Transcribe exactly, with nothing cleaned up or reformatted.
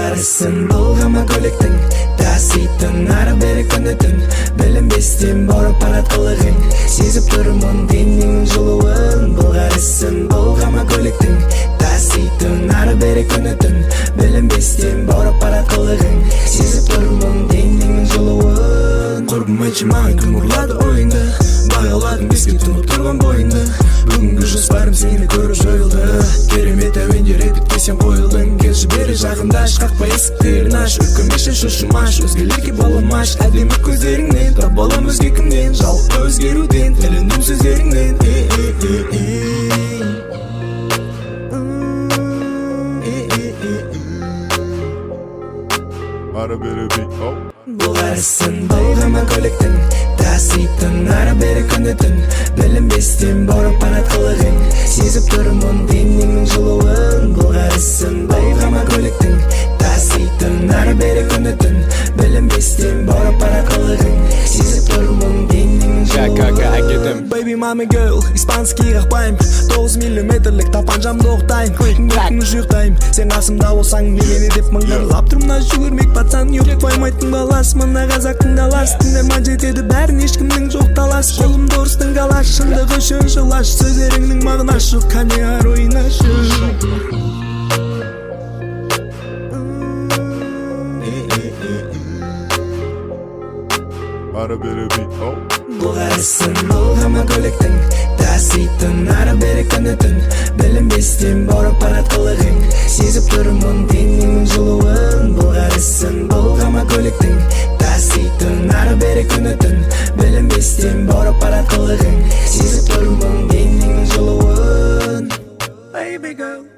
Bulgarısın bulgama kölüktün Tasitın ara beri könütün Bilinbestin borop aratkılığın Sezip durumун деннің жылуын Bulgarısın bulgama kölüktün Tasitın ara beri könütün Bilinbestin borop aratkılığın Sezip durumун деннің жылуын Құрбым айтшымаған күн ұрлады ойынды Бағаладым беске тұнып тұрған бойынды Бүгінгі жоспарым сені көріп жойылды Керемет әуендер репетке сен қойылдың Келші бері жақындаш қақпа есіктерін аш Үркімеші шошымаш өзгелерге баламаш Әдемі көздеріңнен тап балам өзге кімнен Жалықпа өзгеруден тіліндім сөздеріңнен Bulgarısın bulgama kölüktün Tasitın ara beri könütün Bilinbestin borop aratkılığın Sezip durumун деннің жылуын Bulgarısın bulgama kölüktün Tasitın ara beri könütün Bilinbestin borop aratkılığın Sezip durumун деннің жылуын Baby mama girl, испанский қақпайым тоғыз миллиметрлік тапанжамды оқтайым Бөтін жүйықтайым, сен қасымда болсаң немене деп мыңғырлап тұрмына жүгірмек батсан Юртпаймайтын балас, мына қазақтың даласы Тыңдарма жетеді бәрін ешкімнің жоқ талас Қолымды ұрыстың қалаш, шындығы үшін жылаш Сөздеріңнің мағынасы жоқ, қане ар ойнашы Bulgarısın bulgama kölüktün Tasitın ara beri könütün Bilinbestin borop aratkılığın Sezip durumун деннің жылуын Bulgarısın bulgama kölüktün Tasitın ara beri könütün Bilinbestin borop aratkılığın Sezip durumун деннің жылуын Baby girl